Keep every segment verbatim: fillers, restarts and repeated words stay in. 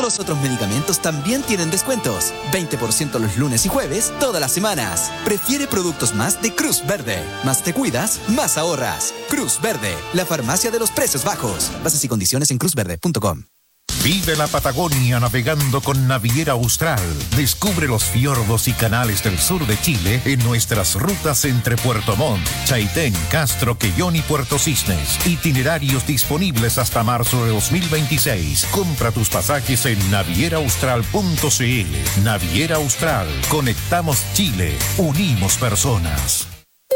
los otros medicamentos también tienen descuentos. veinte por ciento los lunes y jueves, todas las semanas. Prefiere productos más de Cruz Verde. Más te cuidas, más ahorras. Cruz Verde, la farmacia de los precios bajos. Bases y condiciones en cruz verde punto com. Vive la Patagonia navegando con Naviera Austral. Descubre los fiordos y canales del sur de Chile en nuestras rutas entre Puerto Montt, Chaitén, Castro, Quellón y Puerto Cisnes. Itinerarios disponibles hasta marzo de dos mil veintiséis. Compra tus pasajes en naviera austral punto c l. Naviera Austral. Conectamos Chile. Unimos personas.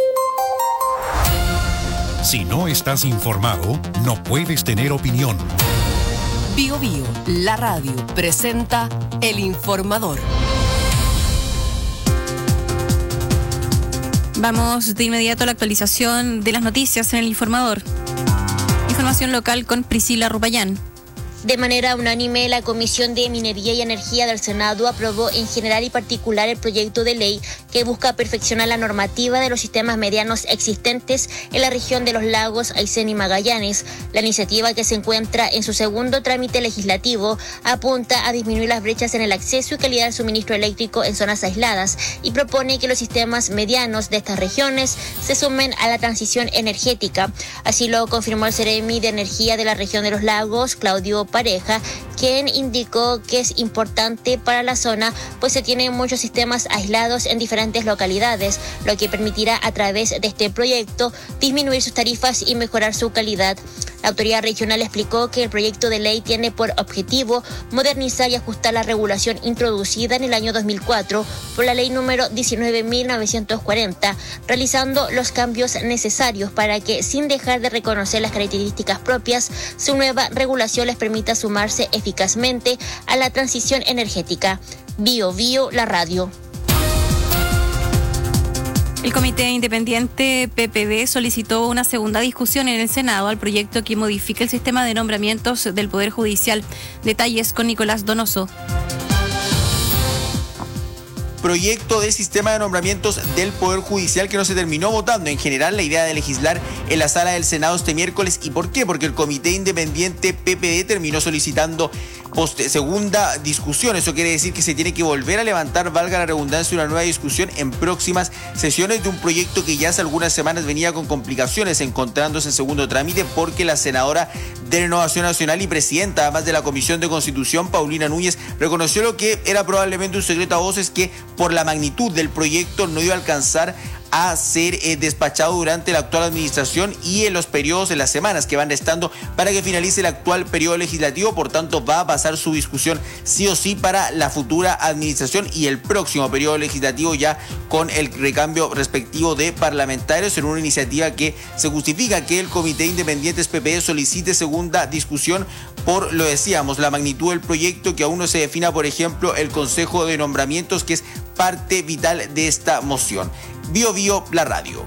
Si no estás informado, no puedes tener opinión. Bio Bio, la radio, presenta El Informador. Vamos de inmediato a la actualización de las noticias en El Informador. Información local con Priscila Rupayán. De manera unánime, la Comisión de Minería y Energía del Senado aprobó en general y particular el proyecto de ley que busca perfeccionar la normativa de los sistemas medianos existentes en la región de los lagos Aysén y Magallanes. La iniciativa, que se encuentra en su segundo trámite legislativo, apunta a disminuir las brechas en el acceso y calidad del suministro eléctrico en zonas aisladas y propone que los sistemas medianos de estas regiones se sumen a la transición energética. Así lo confirmó el Ceremi de Energía de la región de los lagos, Claudio Pareja, quien indicó que es importante para la zona, pues se tienen muchos sistemas aislados en diferentes localidades, lo que permitirá a través de este proyecto disminuir sus tarifas y mejorar su calidad. La autoridad regional explicó que el proyecto de ley tiene por objetivo modernizar y ajustar la regulación introducida en el año dos mil cuatro por la ley número diecinueve mil novecientos cuarenta, realizando los cambios necesarios para que, sin dejar de reconocer las características propias, su nueva regulación les permita sumarse eficazmente a la transición energética. Bio Bio, la radio. El Comité Independiente P P D solicitó una segunda discusión en el Senado al proyecto que modifica el sistema de nombramientos del Poder Judicial. Detalles con Nicolás Donoso. Proyecto de sistema de nombramientos del Poder Judicial que no se terminó votando. En general, la idea de legislar en la sala del Senado este miércoles. ¿Y por qué? Porque el Comité Independiente P P D terminó solicitando post segunda discusión. Eso quiere decir que se tiene que volver a levantar, valga la redundancia, una nueva discusión en próximas sesiones de un proyecto que ya hace algunas semanas venía con complicaciones, encontrándose en segundo trámite, porque la senadora de Renovación Nacional y presidenta, además de la Comisión de Constitución, Paulina Núñez, reconoció lo que era probablemente un secreto a voces, que por la magnitud del proyecto no iba a alcanzar a ser eh, despachado durante la actual administración y en los periodos, en las semanas que van restando para que finalice el actual periodo legislativo. Por tanto, va a pasar su discusión sí o sí para la futura administración y el próximo periodo legislativo, ya con el recambio respectivo de parlamentarios, en una iniciativa que se justifica que el Comité Independiente P P D solicite segunda discusión por, lo decíamos, la magnitud del proyecto, que aún no se defina, por ejemplo, el Consejo de Nombramientos, que es parte vital de esta moción. Bio Bio, la radio.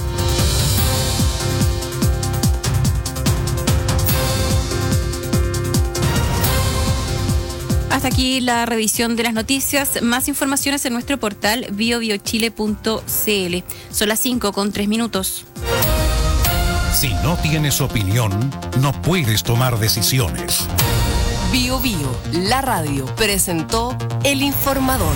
Hasta aquí la revisión de las noticias. Más informaciones en nuestro portal bio bio chile punto c l. Son las cinco con tres minutos. Si no tienes opinión, no puedes tomar decisiones. Bio Bio, la radio, presentó El Informador.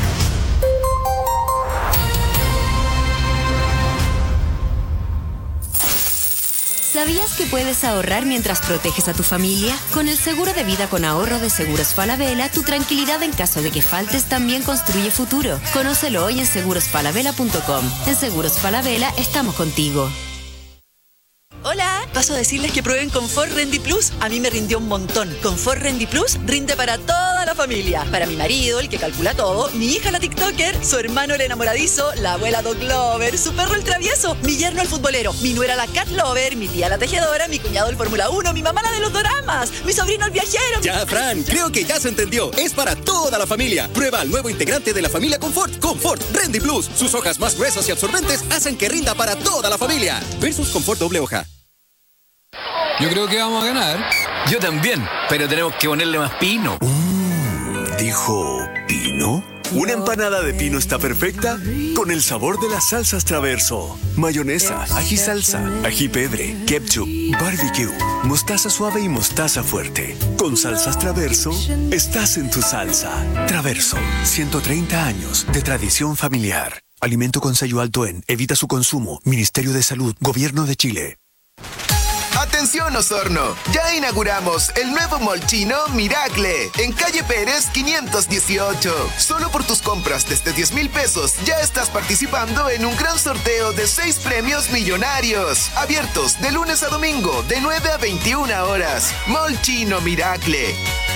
¿Sabías que puedes ahorrar mientras proteges a tu familia? Con el seguro de vida con ahorro de Seguros Falabella, tu tranquilidad en caso de que faltes también construye futuro. Conócelo hoy en seguros falabella punto com. En Seguros Falabella estamos contigo. Hola, paso a decirles que prueben Confort Rendy Plus. A mí me rindió un montón. Confort Rendy Plus rinde para toda la familia. Para mi marido, el que calcula todo, mi hija la TikToker, su hermano el enamoradizo, la abuela Dog Lover, su perro el travieso, mi yerno el futbolero, mi nuera la Cat Lover, mi tía la tejedora, mi cuñado el Fórmula uno, mi mamá la de los doramas, mi sobrino el viajero. Ya, Fran, creo que ya se entendió. Es para toda la familia. Prueba el nuevo integrante de la familia Confort, Confort Rendy Plus. Sus hojas más gruesas y absorbentes hacen que rinda para toda la familia. Versus Confort doble hoja. Yo creo que vamos a ganar. Yo también, pero tenemos que ponerle más pino. Mm, ¿Dijo pino? Una empanada de pino está perfecta con el sabor de las salsas Traverso. Mayonesa, ají salsa, ají pedre, ketchup, barbecue, mostaza suave y mostaza fuerte. Con salsas Traverso, estás en tu salsa. Traverso, ciento treinta años de tradición familiar. Alimento con sello alto en Evita su consumo. Ministerio de Salud, Gobierno de Chile. ¡Atención, Osorno! Ya inauguramos el nuevo Mall Chino Miracle en calle Pérez quinientos dieciocho. Solo por tus compras desde diez mil pesos ya estás participando en un gran sorteo de seis premios millonarios. Abiertos de lunes a domingo de nueve a veintiuna horas. Mall Chino Miracle.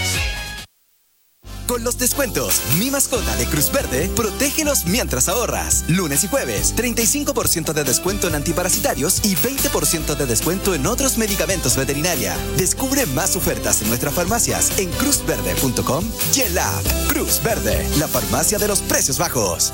Con los descuentos, mi mascota de Cruz Verde, protégelos mientras ahorras. Lunes y jueves, treinta y cinco por ciento de descuento en antiparasitarios y veinte por ciento de descuento en otros medicamentos veterinaria. Descubre más ofertas en nuestras farmacias en cruz verde punto com y en la app Cruz Verde, la farmacia de los precios bajos.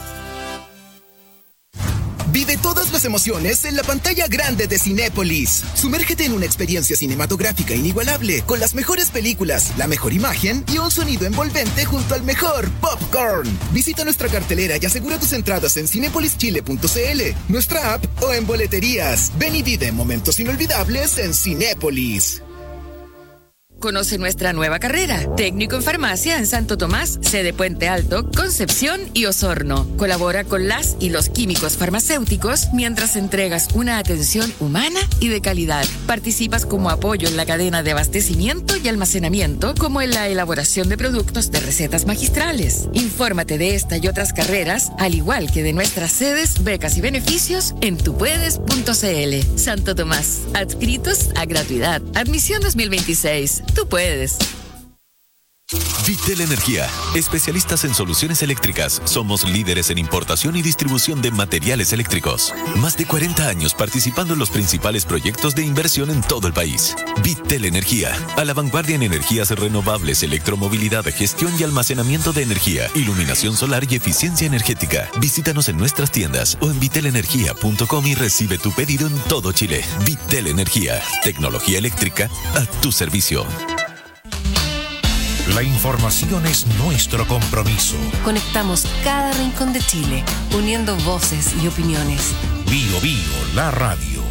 Vive todas las emociones en la pantalla grande de Cinépolis. Sumérgete en una experiencia cinematográfica inigualable con las mejores películas, la mejor imagen y un sonido envolvente junto al mejor popcorn. Visita nuestra cartelera y asegura tus entradas en cinépolis chile punto c l, nuestra app o en boleterías. Ven y vive momentos inolvidables en Cinépolis. Conoce nuestra nueva carrera, técnico en farmacia en Santo Tomás, sede Puente Alto, Concepción y Osorno. Colabora con las y los químicos farmacéuticos mientras entregas una atención humana y de calidad. Participas como apoyo en la cadena de abastecimiento y almacenamiento, como en la elaboración de productos de recetas magistrales. Infórmate de esta y otras carreras, al igual que de nuestras sedes, becas y beneficios en tupuedes punto c l. Santo Tomás, adscritos a gratuidad. Admisión dos mil veintiséis. Tú puedes. Vitel Energía, especialistas en soluciones eléctricas. Somos líderes en importación y distribución de materiales eléctricos. Más de cuarenta años participando en los principales proyectos de inversión en todo el país. Vitel Energía, a la vanguardia en energías renovables, electromovilidad, gestión y almacenamiento de energía, iluminación solar y eficiencia energética. Visítanos en nuestras tiendas o en vitel energía punto com y recibe tu pedido en todo Chile. Vitel Energía, tecnología eléctrica a tu servicio. La información es nuestro compromiso. Conectamos cada rincón de Chile, uniendo voces y opiniones. Bio Bio, la radio.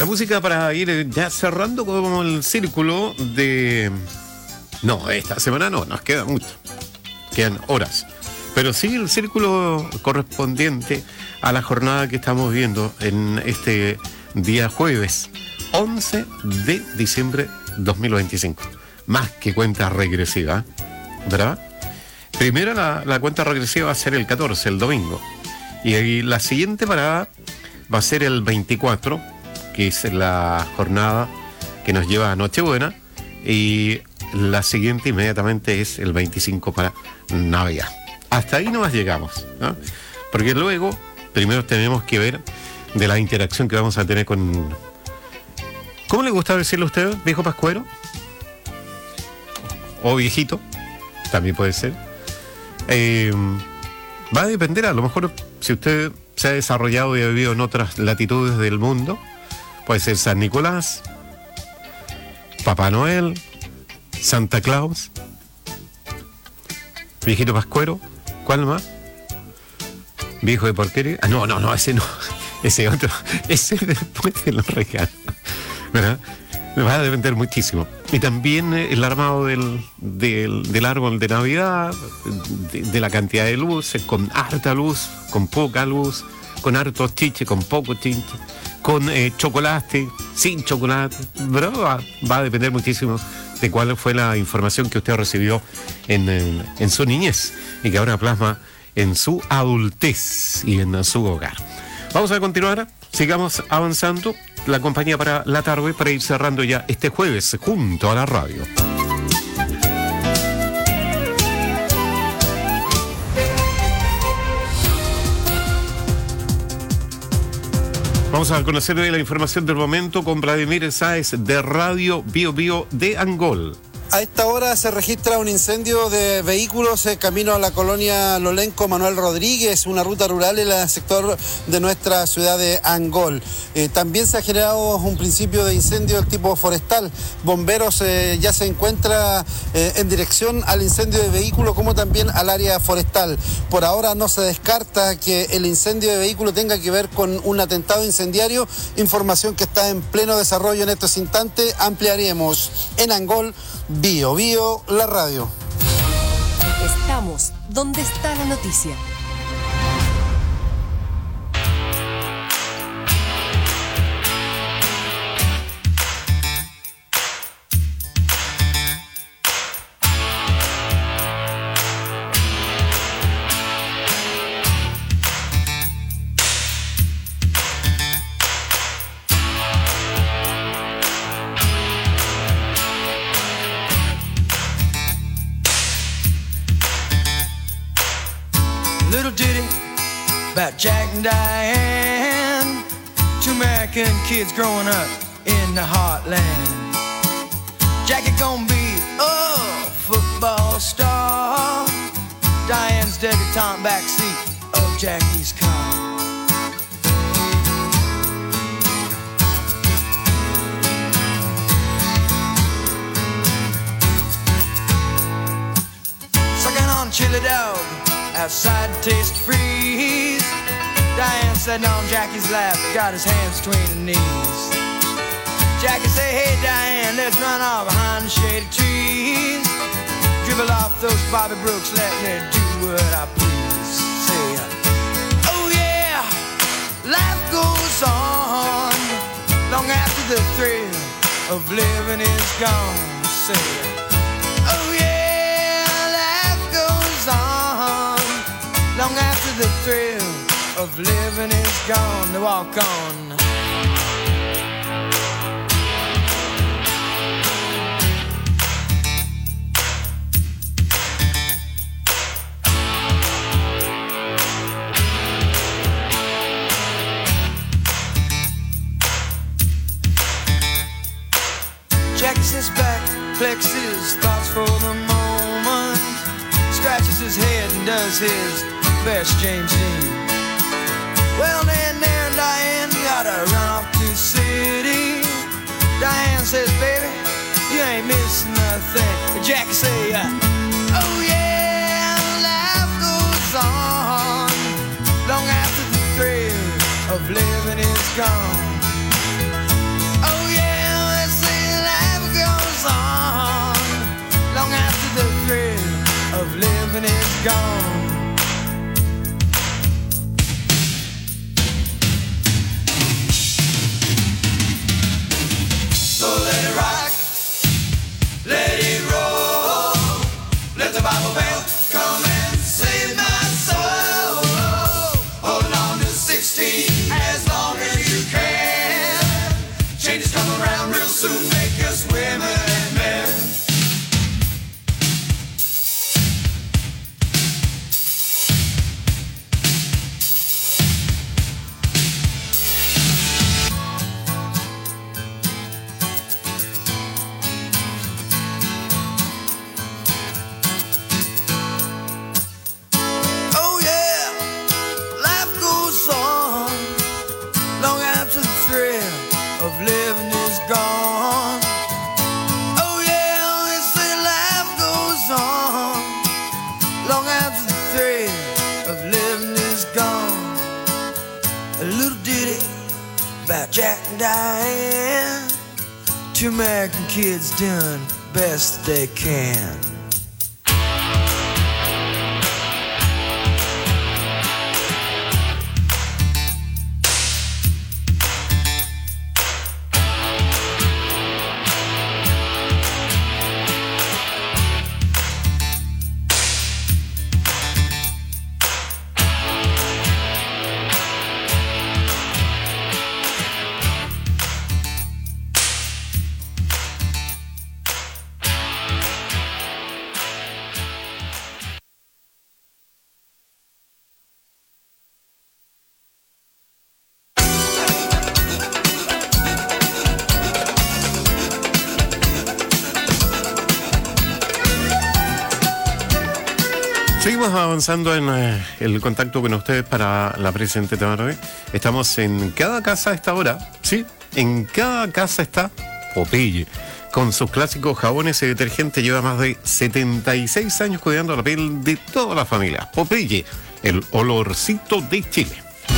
música para ir ya cerrando como el círculo de... No, esta semana no, nos queda mucho. Quedan horas. Pero sí el círculo correspondiente a la jornada que estamos viendo en este día jueves, once de diciembre dos mil veinticinco. Más que cuenta regresiva, ¿verdad? Primero la, la cuenta regresiva va a ser el catorce, el domingo. Y, y la siguiente parada va a ser el veinticuatro, que es la jornada que nos lleva a Nochebuena. Y la siguiente inmediatamente es el veinticinco para Navidad. Hasta ahí nomás llegamos, ¿no? Porque luego, primero tenemos que ver de la interacción que vamos a tener con... ¿Cómo le gusta decirle a usted, viejo pascuero? O viejito, también puede ser. Eh, va a depender, a lo mejor, si usted se ha desarrollado y ha vivido en otras latitudes del mundo, puede ser San Nicolás, Papá Noel, Santa Claus, viejito pascuero, ¿cuál más? Viejo de porquería. Ah, no, no, no, ese no, ese otro, ese después de los regalos, ¿verdad? Va a depender muchísimo. Y también el armado del, del, del árbol de Navidad, de, de la cantidad de luces, con harta luz, con poca luz, con harto chiche, con poco chiche, con eh, chocolate, sin chocolate, pero va, va a depender muchísimo de cuál fue la información que usted recibió en, en, en su niñez y que ahora plasma en su adultez y en su hogar. Vamos a continuar, sigamos avanzando. La compañía para la tarde, para ir cerrando ya este jueves junto a la radio. Vamos a conocer la información del momento con Vladimir Sáez de Radio Bio Bio de Angol. A esta hora se registra un incendio de vehículos eh, camino a la colonia Lolenco Manuel Rodríguez, una ruta rural en el sector de nuestra ciudad de Angol. Eh, también se ha generado un principio de incendio del tipo forestal. Bomberos eh, ya se encuentra eh, en dirección al incendio de vehículos como también al área forestal. Por ahora no se descarta que el incendio de vehículos tenga que ver con un atentado incendiario, información que está en pleno desarrollo en estos instantes. Ampliaremos en Angol. Bio Bio, la radio. Estamos donde está la noticia. About Jack and Diane, two American kids growing up in the heartland. Jackie gonna be a football star, Diane's debutante backseat of Jackie's car. Sucking on chili dog outside taste freeze. Diane sitting on Jackie's lap, got his hands between her knees. Jackie say, hey Diane, let's run off behind the shady trees. Dribble off those Bobby Brooks, let me do what I please. Say, oh yeah, life goes on long after the thrill of living is gone. Say, oh yeah, life goes on long after the thrill of living is gone. To walk on. Jackie sits back, collects his thoughts for the moment, scratches his head and does his best James Dean. Well, then, there, Diane, gotta run off to the city. Diane says, baby, you ain't missing nothing. Jackie say, uh, oh yeah, life goes on long after the thrill of living is gone. gone. So let it rock, let it roll, let the Bible Belt come and save my soul. Hold on to sixteen as long as you can. Changes come around real soon, make us women and men. Oh yeah, life goes on long after the thrill of living is gone. Oh yeah, they say life goes on long after the thrill of living is gone. A little ditty about Jack and Diane. Two American kids doing best they can. Seguimos avanzando en eh, el contacto con ustedes para la presente tarde. Estamos en cada casa a esta hora, ¿sí? En cada casa está Popeye. Con sus clásicos jabones y detergentes lleva más de setenta y seis años cuidando la piel de toda la familia. Popeye, el olorcito de Chile.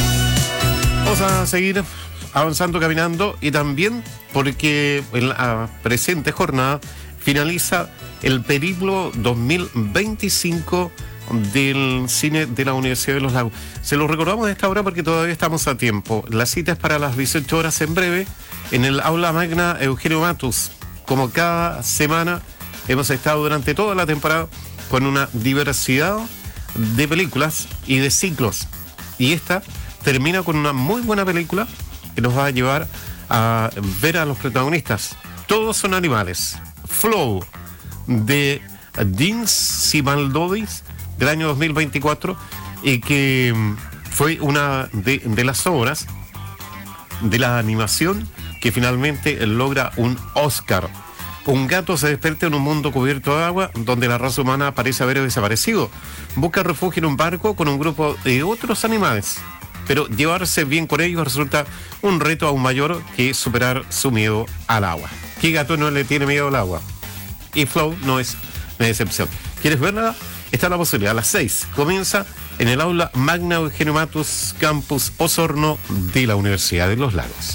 Vamos a seguir avanzando, caminando, y también porque en la presente jornada finaliza el periplo dos mil veinticinco del cine de la Universidad de los Lagos. Se lo recordamos de esta hora porque todavía estamos a tiempo. La cita es para las dieciocho horas en breve en el Aula Magna Eugenio Matus. Como cada semana hemos estado durante toda la temporada con una diversidad de películas y de ciclos. Y esta termina con una muy buena película que nos va a llevar a ver a los protagonistas. Todos son animales. Flow, de Dean Simaldodis, del año dos mil veinticuatro, y que fue una de, de las obras de la animación que finalmente logra un Oscar. Un gato se despierta en un mundo cubierto de agua donde la raza humana parece haber desaparecido. Busca refugio en un barco con un grupo de otros animales, pero llevarse bien con ellos resulta un reto aún mayor que superar su miedo al agua. ¿Qué gato no le tiene miedo al agua? Y Flow no es una excepción. ¿Quieres verla? Está la posibilidad. A las seis comienza en el Aula Magna Eugenio Matus, Campus Osorno de la Universidad de los Lagos.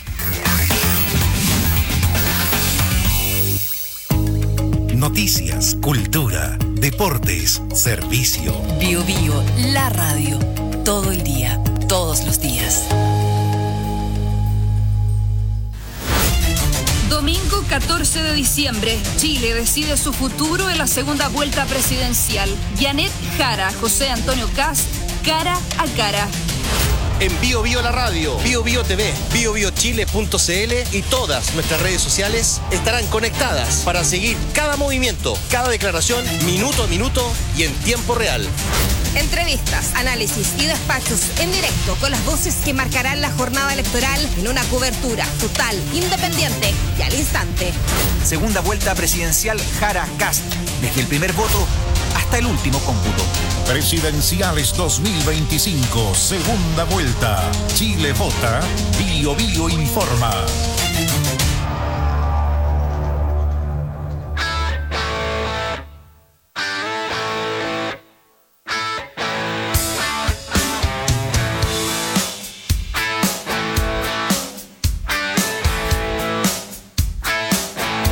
Noticias, cultura, deportes, servicio. Bio Bio, la radio. Todo el día, todos los días. Domingo catorce de diciembre, Chile decide su futuro en la segunda vuelta presidencial. Janet Jara, José Antonio Kast, cara a cara. En Bio Bio la radio, Bio Bio T V, bio bio chile punto c l y todas nuestras redes sociales estarán conectadas para seguir cada movimiento, cada declaración, minuto a minuto y en tiempo real. Entrevistas, análisis y despachos en directo con las voces que marcarán la jornada electoral en una cobertura total, independiente y al instante. Segunda vuelta presidencial Jara Kast. Desde el primer voto hasta el último cómputo. Presidenciales dos mil veinticinco, segunda vuelta. Chile vota, Bio Bio informa.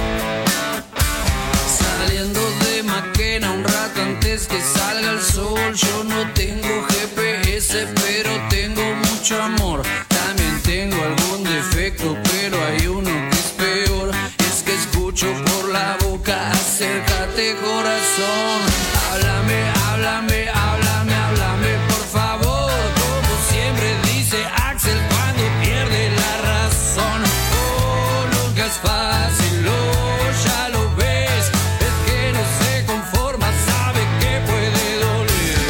Saliendo de Maquena un rato antes que salga el sol. acércate corazón, háblame, háblame, háblame, háblame por favor, como siempre dice Axel cuando pierde la razón. Oh, nunca es fácil, oh, ya lo ves, el que no se conforma sabe que puede doler.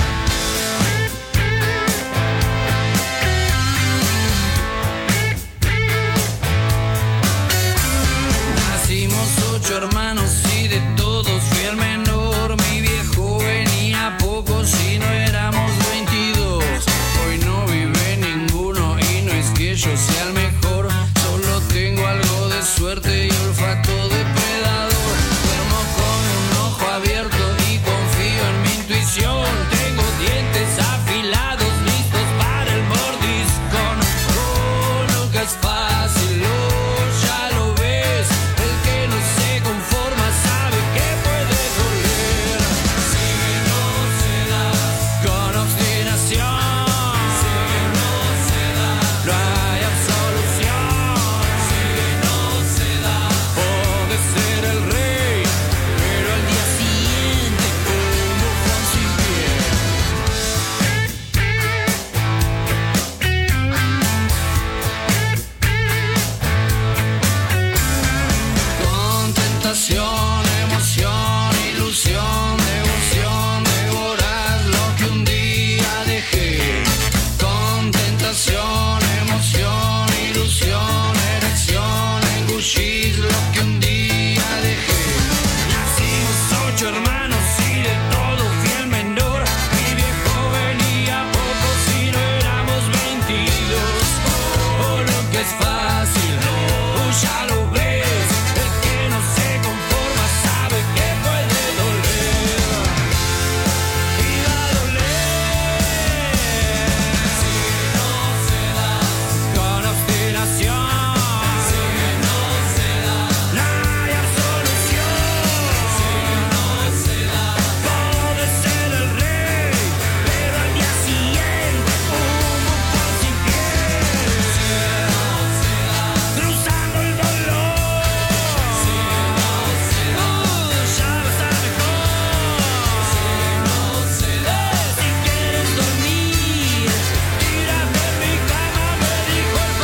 Nacimos ocho hermanos y de todos fui el menor. Mi viejo venía poco si no éramos veintidós. Hoy no vive ninguno y no es que yo sea el mejor. Solo tengo algo de suerte y olfato depredador. Duermo con un ojo abierto y confío en mi intuición. Tengo dientes afilados listos para el mordiscón. Oh, nunca es fácil, oh, ya lo ves. El que no se conforma sabe que puede doler. Si no se da con obstinación, si no se da, no hay absolución. Si no se da, puede ser el rey, pero al día siguiente un bufón sin pie. Con tentación, emoción, ilusión, devoción, devorar lo que un día dejé. Con tentación, emoción, ilusión, erección, engullís lo que un día dejé. Nacimos ocho hermanos y de todos fui el menor. Mi viejo venía poco si no éramos veintidós. Oh, lo que es fácil, oh, ya lo ves. El que no se conforma sabe que puede doler. Y va a doler. Si no se da con obstinación, si no se da, no hay absolución. Si no se da, puede ser el rey, pero al día siguiente un bufón sin piel. Si no se da, cruzando el dolor. Si no se da, ya va a estar mejor. Si no se da, si quieres dormir, tírate en mi cama, me dijo el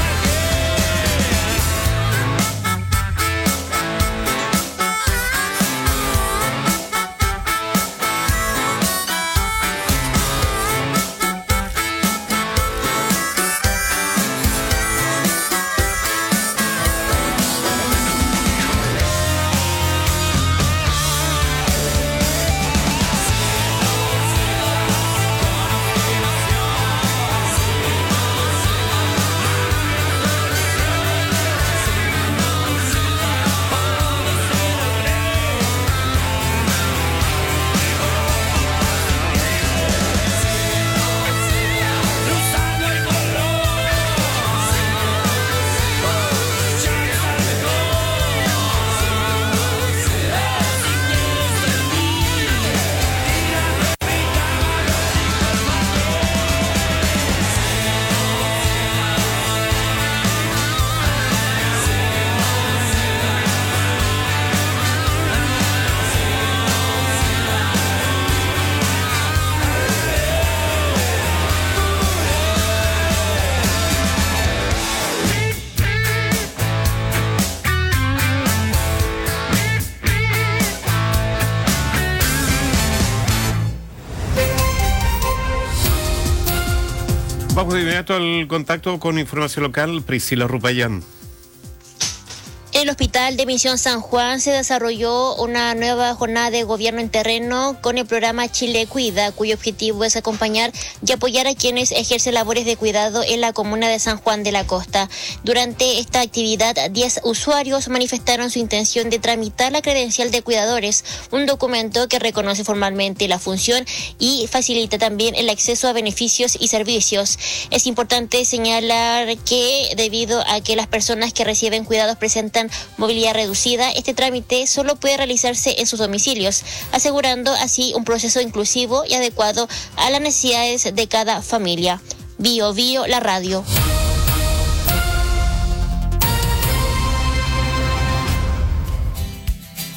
Vamos de inmediato al contacto con información local. Priscila Rupayán. En el Hospital de Misión San Juan se desarrolló una nueva jornada de gobierno en terreno con el programa Chile Cuida, cuyo objetivo es acompañar y apoyar a quienes ejercen labores de cuidado en la comuna de San Juan de la Costa. Durante esta actividad, diez usuarios manifestaron su intención de tramitar la credencial de cuidadores, un documento que reconoce formalmente la función y facilita también el acceso a beneficios y servicios. Es importante señalar que debido a que las personas que reciben cuidados presentan movilidad reducida, este trámite solo puede realizarse en sus domicilios, asegurando así un proceso inclusivo y adecuado a las necesidades de cada familia. Bio Bio, la radio.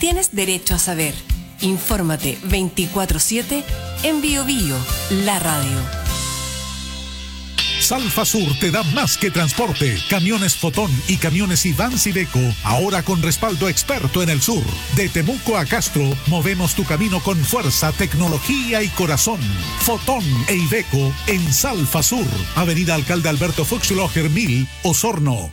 Tienes derecho a saber. Infórmate veinticuatro siete en Bio Bio, la radio. Salfa Sur te da más que transporte. Camiones Fotón y camiones Ivans Iveco, ahora con respaldo experto en el sur. De Temuco a Castro, movemos tu camino con fuerza, tecnología y corazón. Fotón e Iveco en Salfa Sur, Avenida Alcalde Alberto Fuchsloher mil, Osorno.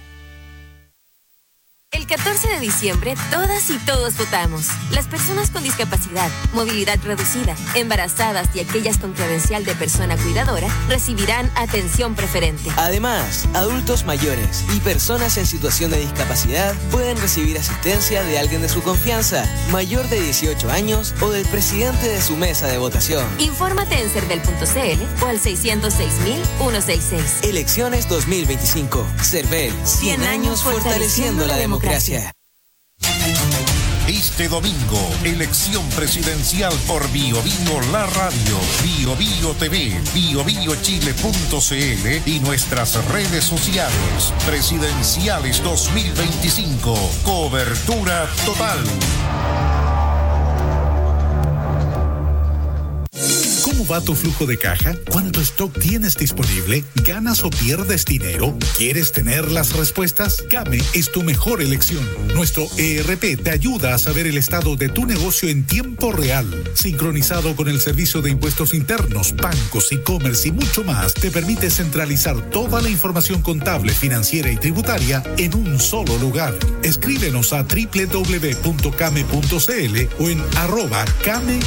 El catorce de diciembre, todas y todos votamos. Las personas con discapacidad, movilidad reducida, embarazadas y aquellas con credencial de persona cuidadora recibirán atención preferente. Además, adultos mayores y personas en situación de discapacidad pueden recibir asistencia de alguien de su confianza, mayor de dieciocho años o del presidente de su mesa de votación. Infórmate en cervel punto c l o al seiscientos seis mil ciento sesenta y seis. Elecciones dos mil veinticinco. Cervel, cien años fortaleciendo la democracia. Gracias. Este domingo, elección presidencial por Bio Bio la radio, Bio Bio T V, bio bio chile punto c l y nuestras redes sociales. Presidenciales dos mil veinticinco. Cobertura total. ¿Cómo va tu flujo de caja? ¿Cuánto stock tienes disponible? ¿Ganas o pierdes dinero? ¿Quieres tener las respuestas? Came es tu mejor elección. Nuestro E R P te ayuda a saber el estado de tu negocio en tiempo real. Sincronizado con el servicio de impuestos internos, bancos, e-commerce y mucho más, te permite centralizar toda la información contable, financiera y tributaria en un solo lugar. Escríbenos a doble u doble u doble u punto came punto c l o en arroba camecl.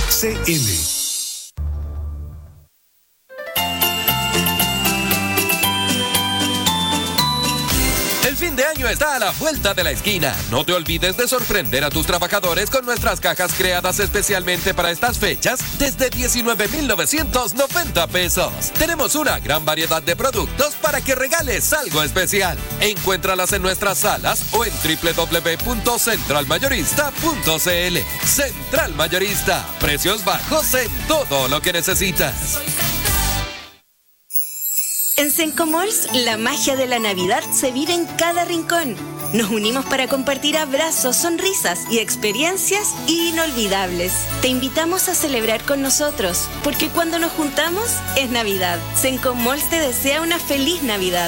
El fin de año está a la vuelta de la esquina. No te olvides de sorprender a tus trabajadores con nuestras cajas creadas especialmente para estas fechas desde diecinueve mil novecientos noventa pesos. Tenemos una gran variedad de productos para que regales algo especial. Encuéntralas en nuestras salas o en doble u doble u doble u punto central mayorista punto c l. Central Mayorista. Precios bajos en todo lo que necesitas. En Sencomalls, la magia de la Navidad se vive en cada rincón. Nos unimos para compartir abrazos, sonrisas y experiencias inolvidables. Te invitamos a celebrar con nosotros, porque cuando nos juntamos es Navidad. Sencomalls te desea una feliz Navidad.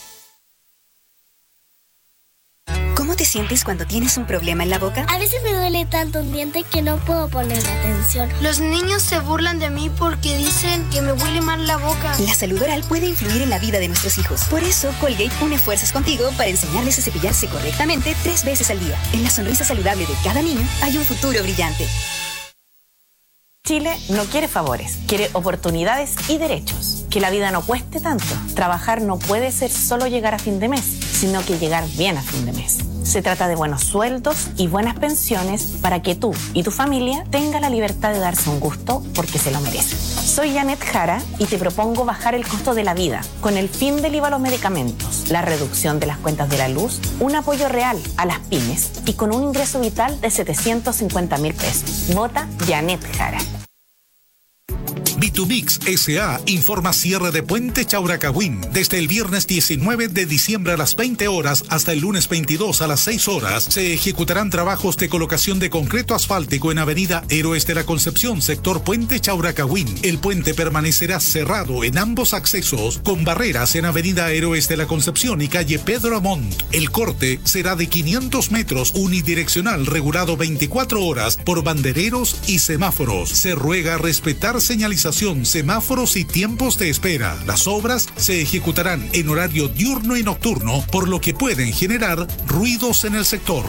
¿Cómo te sientes cuando tienes un problema en la boca? A veces me duele tanto un diente que no puedo poner atención. Los niños se burlan de mí porque dicen que me huele mal la boca. La salud oral puede influir en la vida de nuestros hijos. Por eso, Colgate une fuerzas contigo para enseñarles a cepillarse correctamente tres veces al día. En la sonrisa saludable de cada niño hay un futuro brillante. Chile no quiere favores, quiere oportunidades y derechos. Que la vida no cueste tanto. Trabajar no puede ser solo llegar a fin de mes, sino que llegar bien a fin de mes. Se trata de buenos sueldos y buenas pensiones para que tú y tu familia tengan la libertad de darse un gusto porque se lo merecen. Soy Janet Jara y te propongo bajar el costo de la vida con el fin del I V A a los medicamentos, la reducción de las cuentas de la luz, un apoyo real a las pymes y con un ingreso vital de setecientos cincuenta mil pesos. Vota Janet Jara. Vitumix S A informa cierre de Puente Chauracahuín desde el viernes diecinueve de diciembre a las veinte horas hasta el lunes veintidós a las seis horas. Se ejecutarán trabajos de colocación de concreto asfáltico en Avenida Héroes de la Concepción, sector Puente Chauracahuín. El puente permanecerá cerrado en ambos accesos con barreras en Avenida Héroes de la Concepción y calle Pedro Amont. El corte será de quinientos metros unidireccional regulado veinticuatro horas por bandereros y semáforos. Se ruega respetar señalización, semáforos y tiempos de espera. Las obras se ejecutarán en horario diurno y nocturno, por lo que pueden generar ruidos en el sector.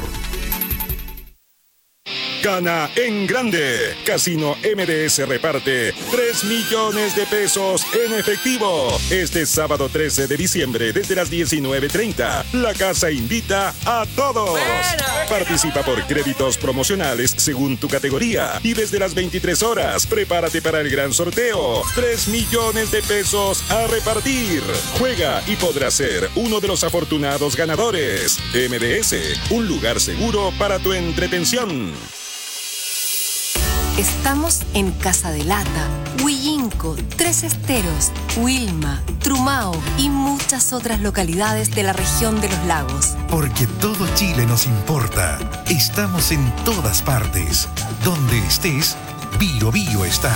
Gana en grande. Casino M D S reparte tres millones de pesos en efectivo. Este sábado trece de diciembre desde las diecinueve treinta. La casa invita a todos. Participa por créditos promocionales según tu categoría. Y desde las veintitrés horas, prepárate para el gran sorteo. tres millones de pesos a repartir. Juega y podrás ser uno de los afortunados ganadores. M D S, un lugar seguro para tu entretención. Estamos en Casa de Lata, Huillinco, Tres Esteros, Wilma, Trumao y muchas otras localidades de la región de los lagos. Porque todo Chile nos importa. Estamos en todas partes. Donde estés, Bio Bio está.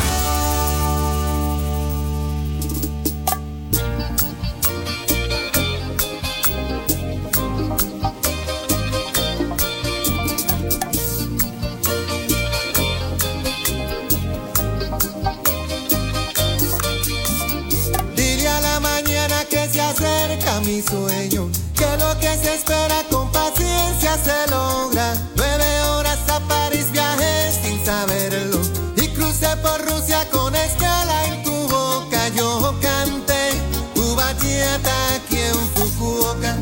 Mi sueño, que lo que se espera con paciencia se logra. Nueve horas a París viajé sin saberlo y crucé por Rusia con escala en tu boca. Yo canté tu bachata aquí en Fukuoka.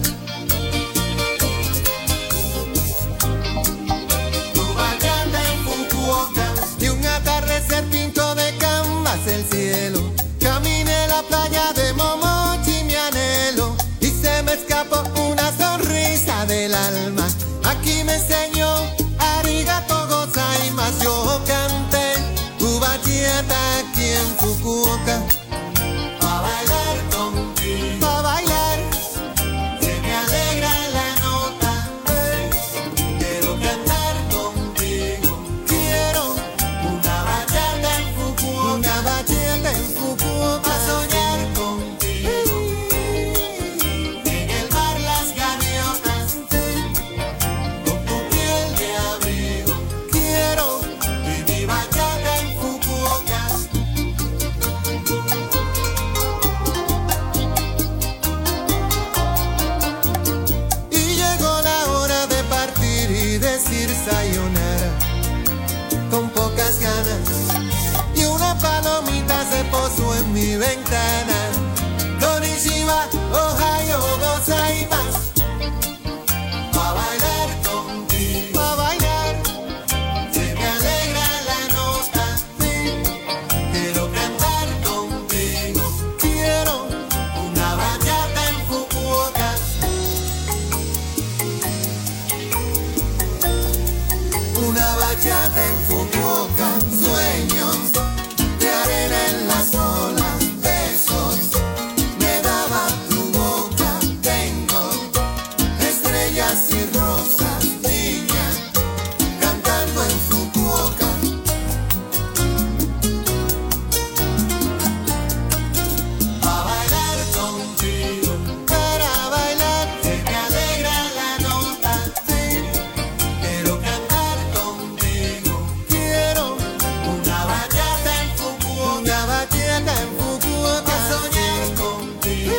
Tu bachata en Fukuoka. Y un atardecer pinto de canvas el cielo. Caminé la playa de Momochi, mi anhelo. Me escapó una sonrisa del alma. Aquí me enseñó arigato gozaimasu. Yo canté tu bachata aquí en Fukuoka. Pa' bailar contigo, pa' bailar. Se me alegra la nota. Hey, quiero cantar contigo. Quiero una bachata en Fukuoka. Una bachata en Fukuoka. Pa' soñar contigo. Sayonara, con pocas ganas, y una palomita se posó en mi ventana. Konnichiwa, Ohio gozaimasu. Pa' bailar contigo, pa' bailar. Se me alegra la nota, sí. Quiero cantar contigo. Quiero una bachata en Fukuoka. Una bachata en Fukuoka, sueños de arena en las olas, besos me daba tu boca. Tengo estrellas y rosas, niña, cantando en Fukuoka. Pa' bailar contigo, para bailar, se me alegra la nota, sí. Quiero cantar contigo, quiero una bachata en Fukuoka, una bachata en Fukuoka, soñar contigo.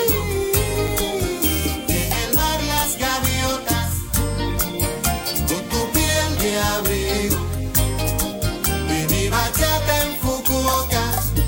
En el mar las gaviotas, con tu piel de abrigo, y mi bachata en Fukuoka.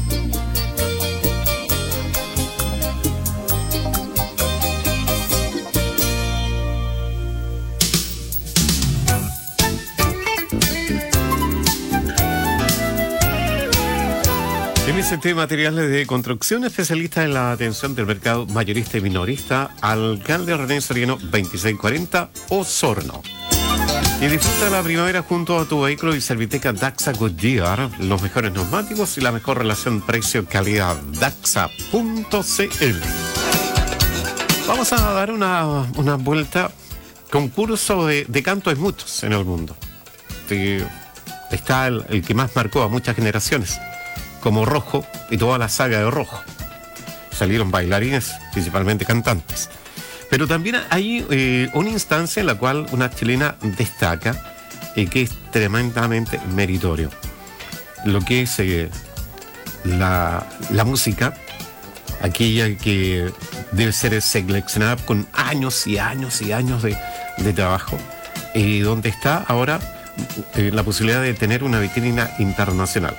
M S T Materiales de Construcción, especialista en la atención del mercado mayorista y minorista, alcalde René Soriano veintiséis cuarenta, Osorno. Y disfruta la primavera junto a tu vehículo y Serviteca Daxa Goodyear, los mejores neumáticos y la mejor relación precio-calidad. Daxa punto c l. Vamos a dar una, una vuelta. Concurso de, de canto hay muchos en el mundo. De, está el, el que más marcó a muchas generaciones, como Rojo y toda la saga de Rojo. Salieron bailarines, principalmente cantantes. Pero también hay eh, una instancia en la cual una chilena destaca y eh, que es tremendamente meritorio. Lo que es eh, la, la música, aquella que debe ser seleccionada con años y años y años de, de trabajo, y eh, donde está ahora eh, la posibilidad de tener una vitrina internacional.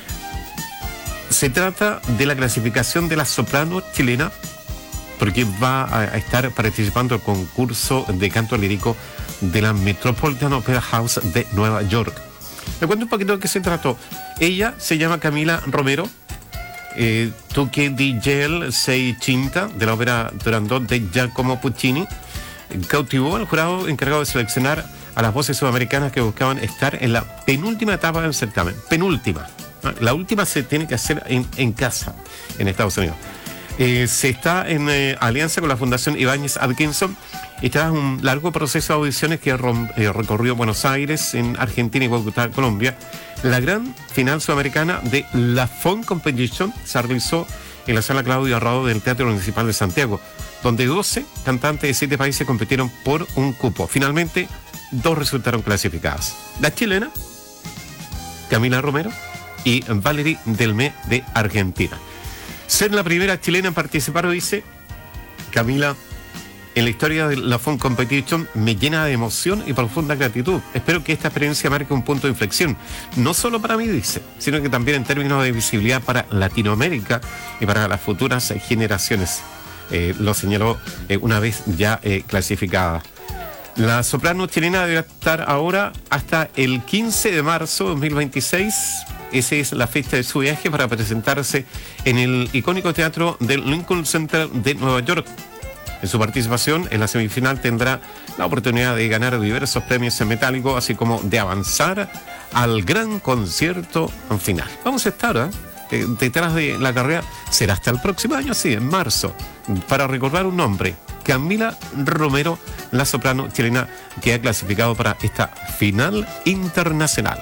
Se trata de la clasificación de la soprano chilena, porque va a estar participando en el concurso de canto lírico de la Metropolitan Opera House de Nueva York. Me cuento un poquito de qué se trató. Ella se llama Camila Romero, eh, Tuque di Gel Seicento de la ópera Turandot de Giacomo Puccini. Cautivó al jurado encargado de seleccionar a las voces sudamericanas que buscaban estar en la penúltima etapa del certamen. Penúltima. ¿no? La última se tiene que hacer en, en casa, en Estados Unidos. Eh, se está en eh, alianza con la Fundación Ibáñez Atkinson y tras un largo proceso de audiciones que rom, eh, recorrió Buenos Aires, en Argentina y Bogotá, Colombia. La gran final sudamericana de la Fon Competition se realizó en la Sala Claudio Arrado del Teatro Municipal de Santiago, donde doce cantantes de siete países compitieron por un cupo. Finalmente, dos resultaron clasificadas. La chilena, Camila Romero, y Valerie Delmé de Argentina. Ser la primera chilena en participar, dice Camila, en la historia de la Fon Competition me llena de emoción y profunda gratitud. Espero que esta experiencia marque un punto de inflexión, no solo para mí, dice, sino que también en términos de visibilidad para Latinoamérica y para las futuras generaciones. Eh, lo señaló eh, una vez ya eh, clasificada. La soprano chilena debe estar ahora hasta el quince de marzo de dos mil veintiséis. Esa es la fecha de su viaje para presentarse en el icónico teatro del Lincoln Center de Nueva York. En su participación en la semifinal tendrá la oportunidad de ganar diversos premios en metálico, así como de avanzar al gran concierto final. Vamos a estar ¿eh? Eh, detrás de la carrera. Será hasta el próximo año, sí, en marzo, para recordar un nombre, Camila Romero, la soprano chilena que ha clasificado para esta final internacional.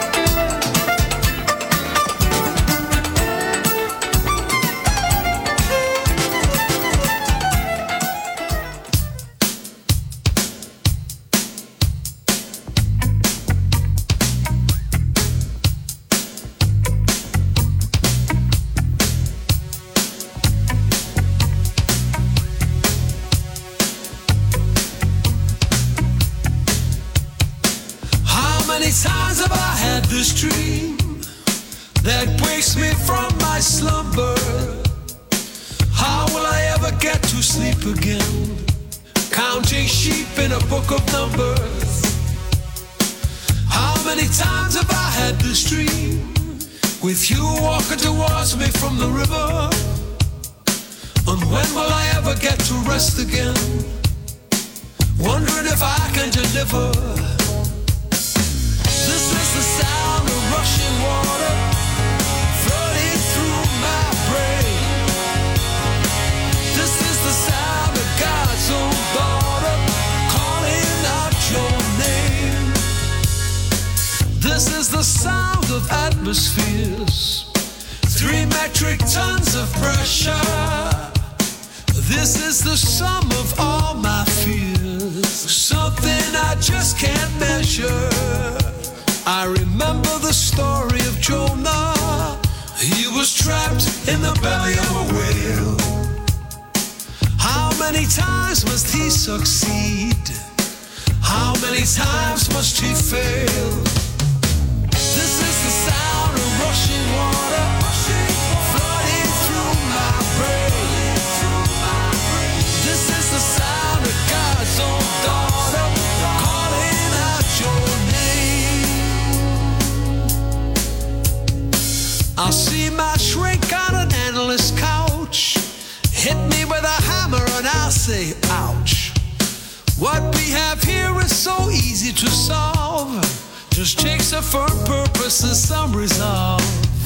I'll see my shrink on an endless couch. Hit me with a hammer and I'll say, ouch. What we have here is so easy to solve. Just takes a firm purpose and some resolve.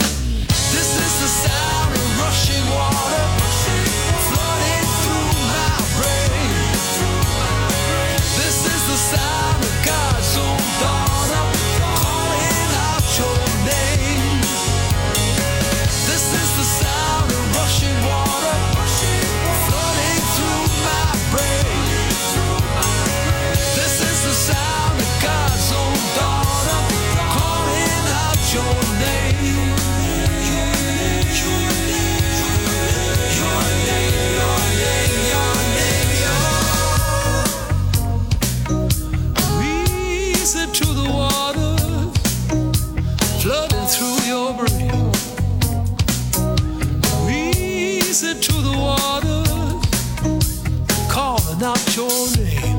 This is the sound of rushing water flooding through my brain. This is the sound of God's own daughter calling out your name. This is the sound of rushing water flooding through my brain. This is the sound of God's own daughter calling out your name. To the water flooding through your brain. Easy to the water calling out your name.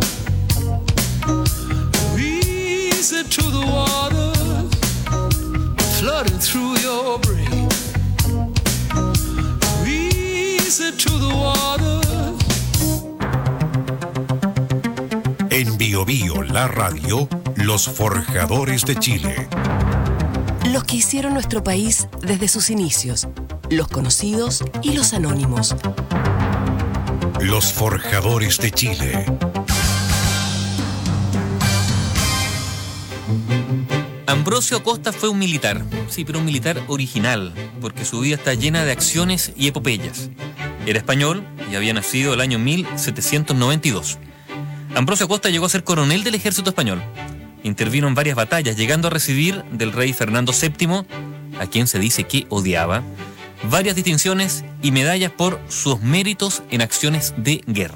Easy to the water flooding through your brain. Easy to the water. En Bio Bio, la radio, Los Forjadores de Chile. Los que hicieron nuestro país desde sus inicios, los conocidos y los anónimos. Los Forjadores de Chile. Ambrosio Acosta fue un militar, sí, pero un militar original, porque su vida está llena de acciones y epopeyas. Era español y había nacido el año mil setecientos noventa y dos. Ambrosio Acosta llegó a ser coronel del ejército español. Intervino en varias batallas, llegando a recibir del rey Fernando séptimo, a quien se dice que odiaba, varias distinciones y medallas por sus méritos en acciones de guerra.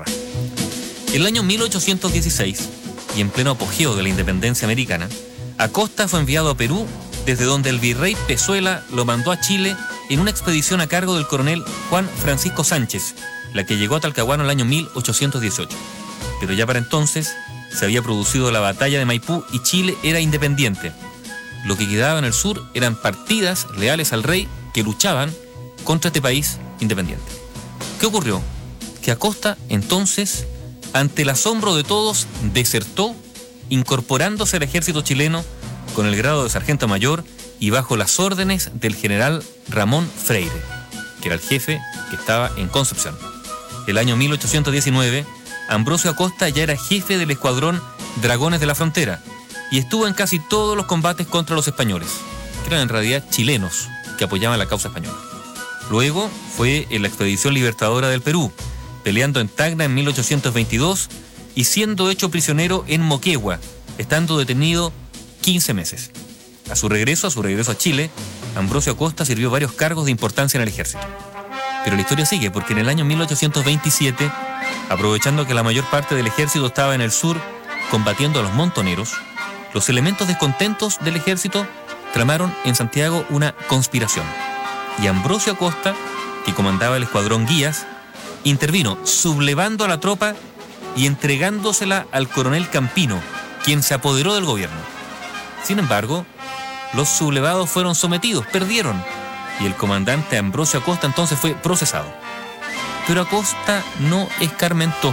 El año mil ochocientos dieciséis, y en pleno apogeo de la independencia americana, Acosta fue enviado a Perú, desde donde el virrey Pezuela lo mandó a Chile en una expedición a cargo del coronel Juan Francisco Sánchez, la que llegó a Talcahuano el año mil ochocientos dieciocho. Pero ya para entonces se había producido la batalla de Maipú y Chile era independiente. Lo que quedaba en el sur eran partidas leales al rey que luchaban contra este país independiente. ¿Qué ocurrió? Que Acosta entonces, ante el asombro de todos, desertó, incorporándose al ejército chileno con el grado de sargento mayor y bajo las órdenes del general Ramón Freire, que era el jefe que estaba en Concepción. El año mil ochocientos diecinueve, Ambrosio Acosta ya era jefe del escuadrón Dragones de la Frontera y estuvo en casi todos los combates contra los españoles, que eran en realidad chilenos que apoyaban la causa española. Luego fue en la expedición libertadora del Perú, peleando en Tacna en mil ochocientos veintidós y siendo hecho prisionero en Moquegua, estando detenido quince meses. A su regreso, a su regreso a Chile, Ambrosio Acosta sirvió varios cargos de importancia en el ejército. Pero la historia sigue, porque en el año mil ochocientos veintisiete, aprovechando que la mayor parte del ejército estaba en el sur combatiendo a los montoneros, los elementos descontentos del ejército tramaron en Santiago una conspiración. Y Ambrosio Acosta, que comandaba el escuadrón Guías, intervino sublevando a la tropa y entregándosela al coronel Campino, quien se apoderó del gobierno. Sin embargo, los sublevados fueron sometidos, perdieron, y el comandante Ambrosio Acosta entonces fue procesado. Pero Acosta no escarmentó,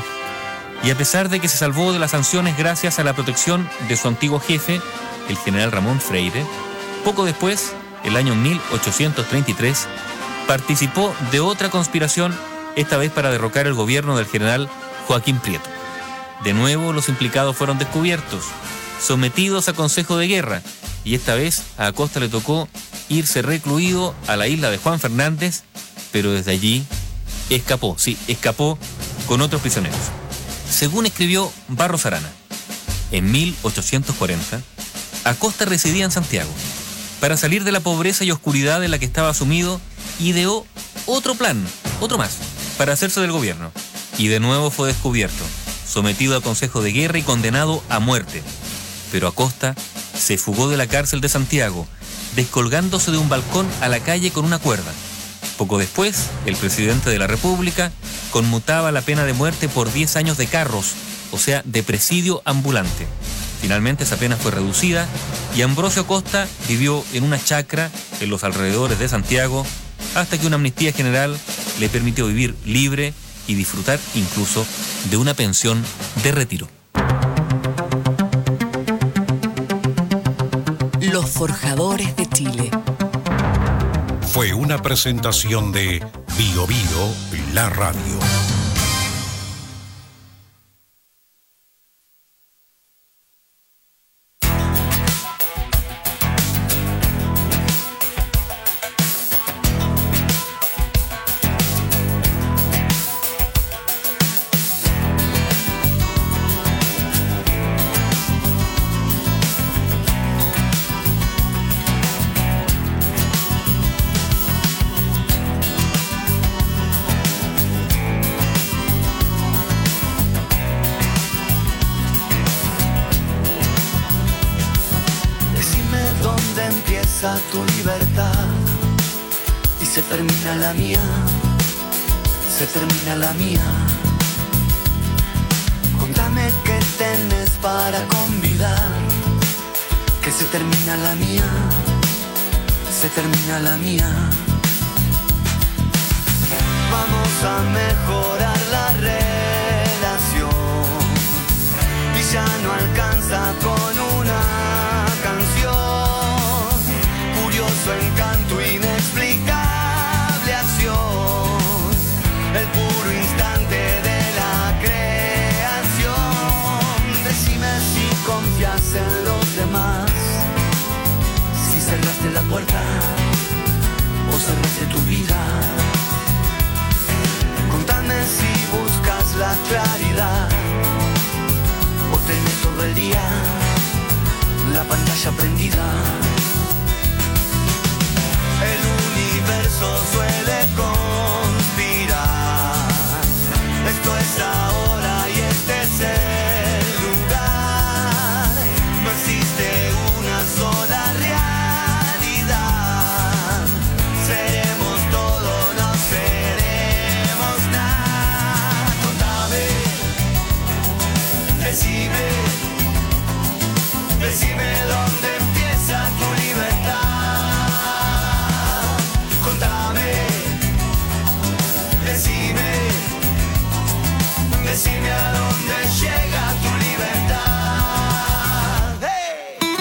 y a pesar de que se salvó de las sanciones gracias a la protección de su antiguo jefe, el general Ramón Freire, poco después, el año mil ochocientos treinta y tres, participó de otra conspiración, esta vez para derrocar el gobierno del general Joaquín Prieto. De nuevo los implicados fueron descubiertos, sometidos a consejo de guerra, y esta vez a Acosta le tocó irse recluido a la isla de Juan Fernández, pero desde allí escapó, sí, escapó con otros prisioneros. Según escribió Barros Arana, en mil ochocientos cuarenta, Acosta residía en Santiago. Para salir de la pobreza y oscuridad en la que estaba sumido, ideó otro plan, otro más, para hacerse del gobierno. Y de nuevo fue descubierto, sometido a consejo de guerra y condenado a muerte. Pero Acosta se fugó de la cárcel de Santiago, descolgándose de un balcón a la calle con una cuerda. Poco después, el presidente de la República conmutaba la pena de muerte por diez años de carros, o sea, de presidio ambulante. Finalmente esa pena fue reducida y Ambrosio Acosta vivió en una chacra en los alrededores de Santiago hasta que una amnistía general le permitió vivir libre y disfrutar incluso de una pensión de retiro. Los Forjadores de Chile. Fue una presentación de Bio Bio, la radio. Tu libertad y se termina la mía, se termina la mía. Contame qué tenés para convidar, que se termina la mía, se termina la mía. Vamos a mejorar la relación y ya no alcanza con una realidad. El universo suele conspirar. Esto es ahora y este es el lugar. No existe una sola realidad. Seremos todo, no seremos nada. Contame, decime, decime dónde empieza tu libertad. Contame, decime, decime a dónde llega tu libertad. ¡Hey!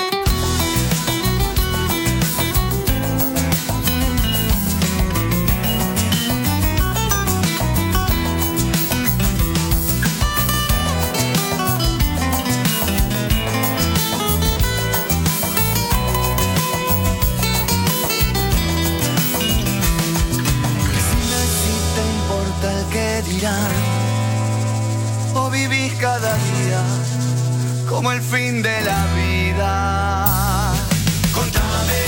Decime si te importa el que dirán, o vivís cada día como el fin de la vida. Contame,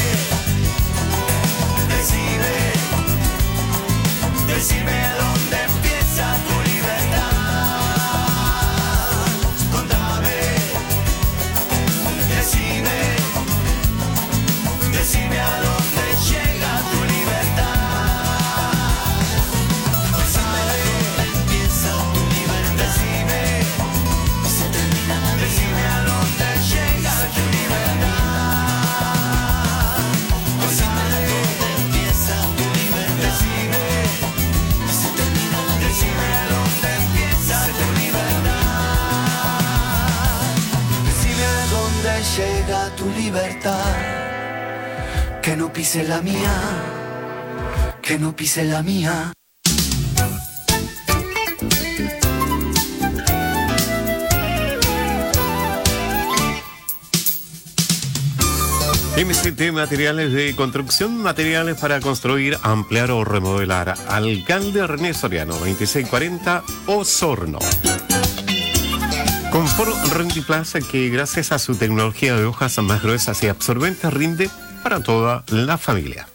decime, decime dónde empieza tu libertad. Contame, decime, decime a dónde llega tu libertad. Decime dónde empieza tu libertad. Decime, se termina. Decime a dónde llega tu libertad. Decime dónde empieza tu libertad. Decime, se termina. Decime a dónde empieza tu libertad. Decime a dónde llega tu libertad. Que no pise la mía, que no pise la mía. M C T Materiales de Construcción, materiales para construir, ampliar o remodelar. Alcalde René Soriano, veintiséis cuarenta, Osorno. Confort Rendiplaza, que gracias a su tecnología de hojas más gruesas y absorbentes rinde para toda la familia.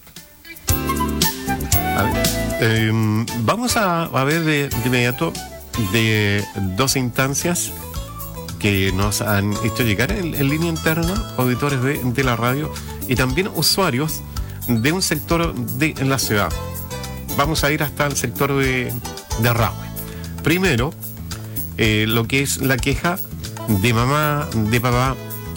A ver, eh, vamos a, a ver de, de inmediato de dos instancias que nos han hecho llegar en, en línea interna, auditores de, de la radio y también usuarios de un sector de la ciudad. Vamos a ir hasta el sector de, de Rahue. Primero, eh, lo que es la queja de mamá, de papá,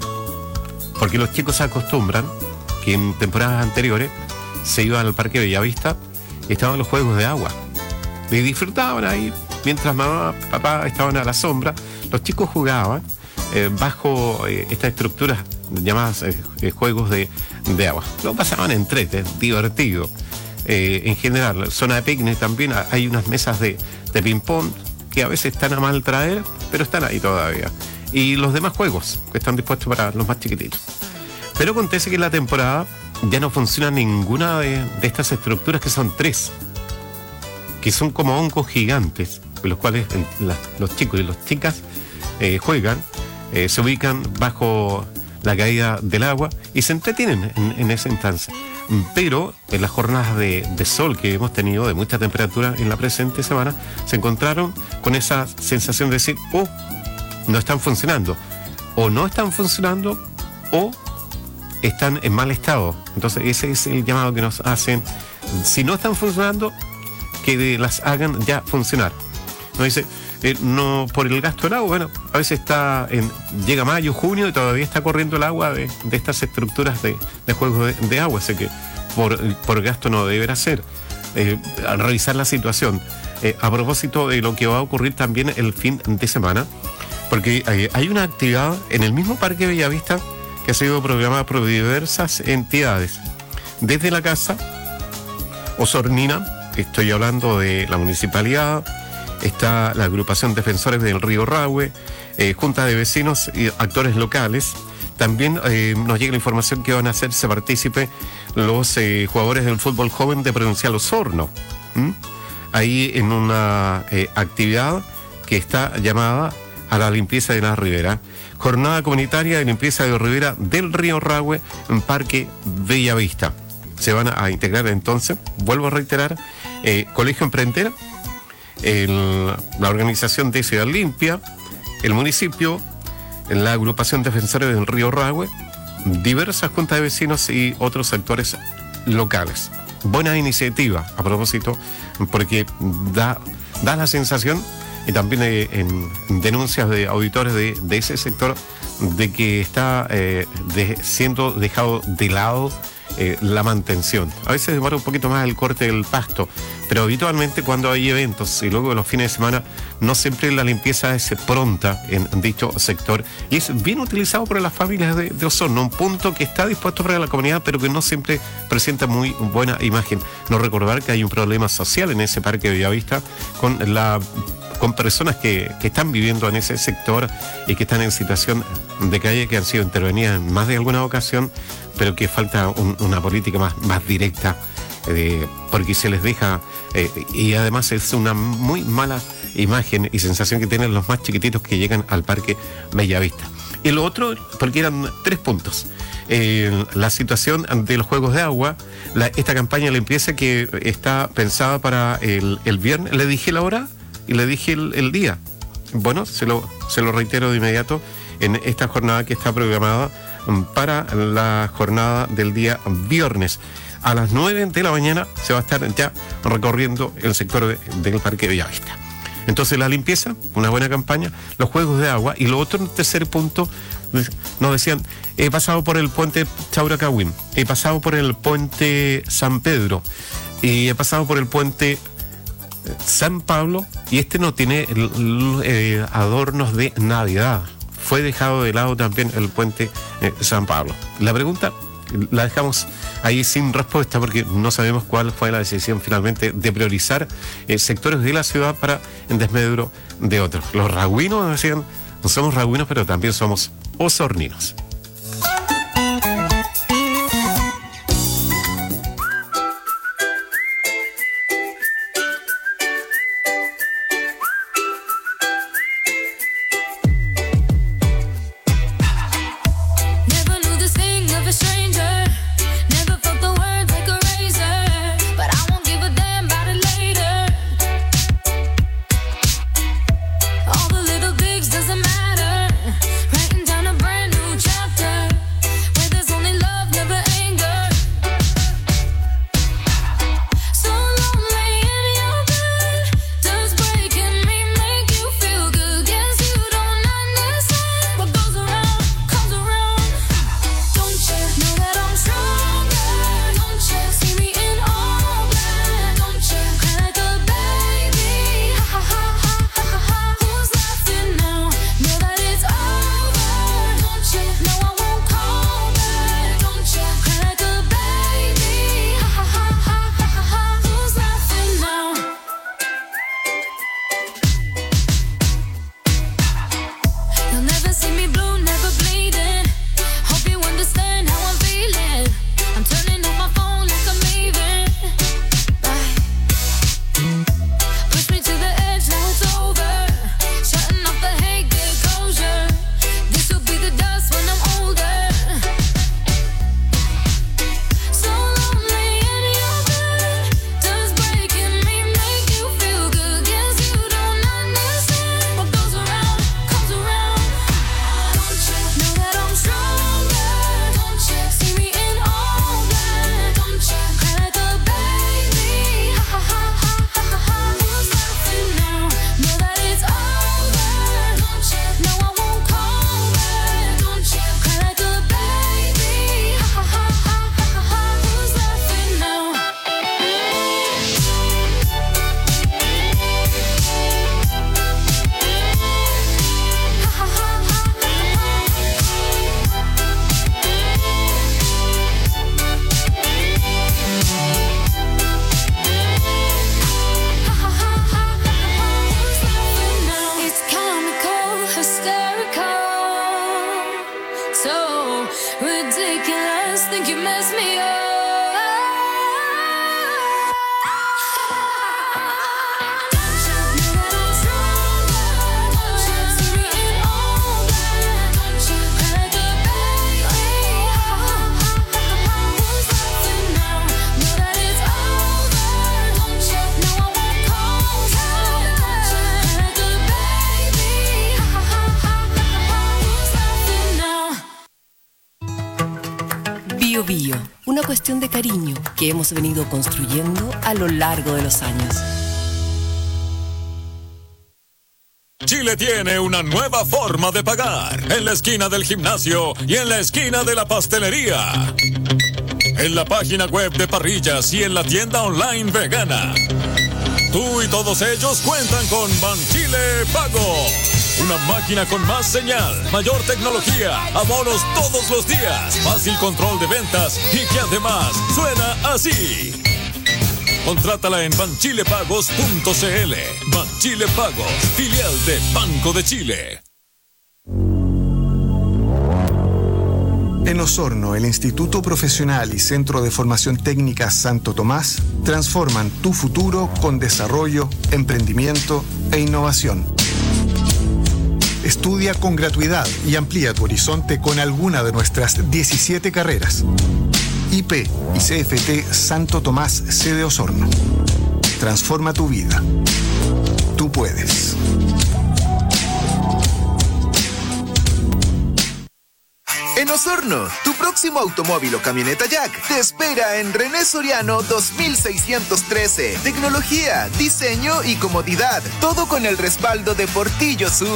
porque los chicos se acostumbran que en temporadas anteriores se iban al Parque Bellavista y estaban los juegos de agua. Y disfrutaban ahí, mientras mamá, papá estaban a la sombra, los chicos jugaban eh, bajo eh, estas estructuras llamadas eh, eh, juegos de, de agua. Lo pasaban entrete, divertido. Eh, en general, zona de picnic también, hay unas mesas de, de ping-pong que a veces están a mal traer, pero están ahí todavía. Y los demás juegos que están dispuestos para los más chiquititos. Pero acontece que en la temporada ya no funciona ninguna de, de estas estructuras, que son tres, que son como hongos gigantes, con los cuales el, la, los chicos y las chicas eh, juegan, eh, se ubican bajo la caída del agua y se entretienen en, en esa instancia. Pero en las jornadas de, de sol que hemos tenido, de mucha temperatura en la presente semana, se encontraron con esa sensación de decir, oh, no están funcionando, o no están funcionando, o están en mal estado. Entonces ese es el llamado que nos hacen. Si no están funcionando, que las hagan ya funcionar. Nos dice, eh, no por el gasto del agua, bueno, a veces está en, llega mayo, junio y todavía está corriendo el agua de, de estas estructuras de, de juegos de, de agua, así que por, por gasto no deberá ser. Eh, al revisar la situación, eh, a propósito de lo que va a ocurrir también el fin de semana, porque hay, hay una actividad en el mismo Parque Bellavista que ha sido programada por diversas entidades, desde la Casa Osornina, estoy hablando de la municipalidad, está la agrupación Defensores del Río Rahue, eh, junta de vecinos y actores locales. También eh, nos llega la información que van a hacerse partícipe los eh, jugadores del fútbol joven de Provincial Osorno. ¿Mm? Ahí en una eh, actividad que está llamada a la limpieza de la ribera, jornada comunitaria de limpieza de ribera del río Rahue en Parque Bellavista. Se van a integrar entonces, vuelvo a reiterar, eh, Colegio Emprendera, el, la organización de Ciudad Limpia, el municipio, la agrupación Defensores del Río Rahue, diversas juntas de vecinos y otros actores locales. Buena iniciativa, a propósito, porque da, da la sensación, y también eh, en denuncias de auditores de, de ese sector, de que está eh, de, siendo dejado de lado eh, la mantención. A veces demora un poquito más el corte del pasto, pero habitualmente cuando hay eventos y luego los fines de semana, no siempre la limpieza es pronta en dicho sector y es bien utilizado por las familias de, de Osorno, un punto que está dispuesto para la comunidad, pero que no siempre presenta muy buena imagen. No recordar que hay un problema social en ese Parque de Bellavista con la con personas que, que están viviendo en ese sector y que están en situación de calle, que han sido intervenidas en más de alguna ocasión, pero que falta un, una política más, más directa, eh, porque se les deja, eh, y además es una muy mala imagen y sensación que tienen los más chiquititos que llegan al Parque Bellavista. Y lo otro, porque eran tres puntos. Eh, la situación de los juegos de agua, la, esta campaña de limpieza que está pensada para el, el viernes, le dije la hora y le dije el, el día. Bueno, se lo, se lo reitero de inmediato en esta jornada que está programada para la jornada del día viernes. A las nueve de la mañana se va a estar ya recorriendo el sector de, del Parque Bellavista. Entonces la limpieza, una buena campaña, los juegos de agua y lo otro, en tercer punto, nos decían, he pasado por el puente Chauracahuín, he pasado por el puente San Pedro y he pasado por el puente San Pablo y este no tiene eh, adornos de Navidad. Fue dejado de lado también el puente eh, San Pablo. La pregunta la dejamos ahí sin respuesta porque no sabemos cuál fue la decisión finalmente de priorizar eh, sectores de la ciudad para en desmedro de otros. Los rahuinos decían, no somos rahuinos, pero también somos osorninos. All the little things doesn't matter. Writing down a brand new chapter. cuestión de cariño que hemos venido construyendo a lo largo de los años. Chile tiene una nueva forma de pagar, en la esquina del gimnasio y en la esquina de la pastelería, en la página web de Parrillas y en la tienda online vegana. Tú y todos ellos cuentan con Banchile Pago, una máquina con más señal, mayor tecnología, abonos todos los días, fácil control de ventas y que además suena así. Contrátala en banchilepagos punto cl. Banchile Pagos, filial de Banco de Chile. En Osorno, el Instituto Profesional y Centro de Formación Técnica Santo Tomás transforman tu futuro con desarrollo, emprendimiento e innovación. Estudia con gratuidad y amplía tu horizonte con alguna de nuestras diecisiete carreras. I P y C F T Santo Tomás sede Osorno. Transforma tu vida. Tú puedes. En Osorno, tu próximo automóvil o camioneta Jack te espera en René Soriano dos mil seiscientos trece. Tecnología, diseño y comodidad. Todo con el respaldo de Portillo Sur.